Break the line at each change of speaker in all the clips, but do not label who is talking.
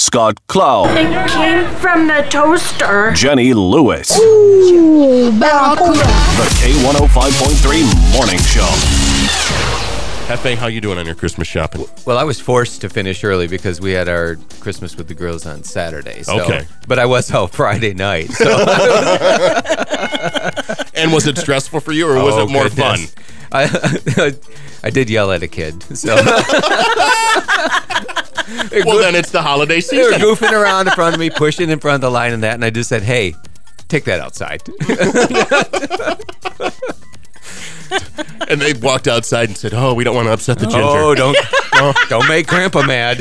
Scott Clow.
It came from the toaster.
Jenny Lewis.
Ooh, Barracuda.
The K105.3 Morning Show.
Hefe, how you doing on your Christmas shopping?
Well, I was forced to finish early because we had our Christmas with the girls on Saturday. So,
Okay.
But I was out Friday night. So.
And was it stressful for you, or was it more
goodness.
fun?
I did yell at a kid. So.
Well, then it's the holiday
They were
season.
goofing around in front of me, pushing in front of the line and that, and I just said, hey, take that outside.
And they walked outside and said, oh, we don't want to upset the ginger.
Oh, don't make Grandpa mad.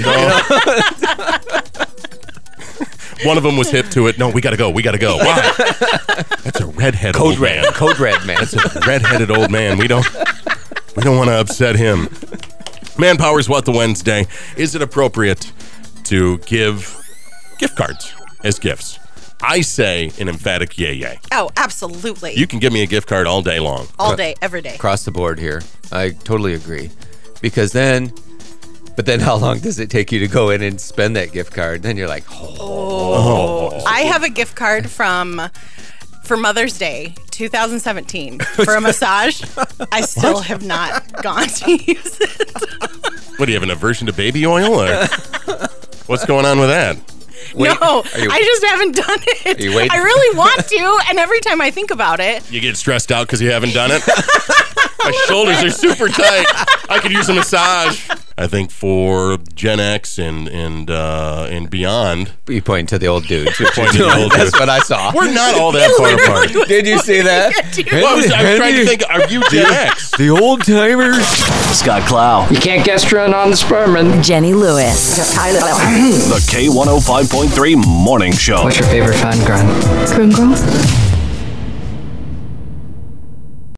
One of them was hip to it. No, we got to go. We got to go. Why? That's a redhead
Code
old
red.
man.
Code red, man.
That's a redheaded old man. We don't want to upset him. Manpower's What the Wednesday. Is it appropriate to give gift cards as gifts? I say an emphatic yay.
Oh, absolutely.
You can give me a gift card all day long.
All day, every day.
Across the board here. I totally agree. Because then how long does it take you to go in and spend that gift card? Then you're like,
I have a gift card for Mother's Day 2017 for a massage. I still have not gone to use it.
What, do you have an aversion to baby oil? Or what's going on with that?
Wait,
No,
are you-
I just haven't done it.
Are you waiting?
I really want to, and every time I think about it,
You get stressed out because you haven't done it? My shoulders are super tight. I could use a massage. I think for Gen X and beyond.
You pointing to the old dude.
Pointing to the old
That's
dude.
what I saw.
We're not all that far apart.
Did you see that?
Well, I was trying to think, are you Gen X?
The old timers.
Scott Clow.
You can't guest run on the Spurman.
Jenny Lewis.
The K105.3 Morning Show.
What's your favorite fan, Gran?
Spoon girl?